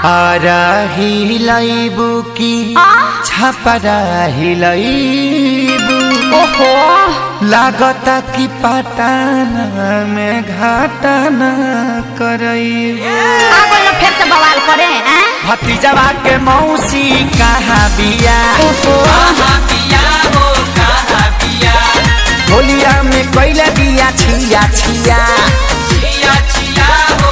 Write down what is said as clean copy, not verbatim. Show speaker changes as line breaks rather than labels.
आरा हिलाइबू की छापरा हिलाइबू
ओहो
लागता कि पटाना में घाटाना करइबू
फिर से बवाल करे
भतीजवा के मौसी कहाँ बिया होलिया में कैला बिया छिया छिया
छिया छिया हो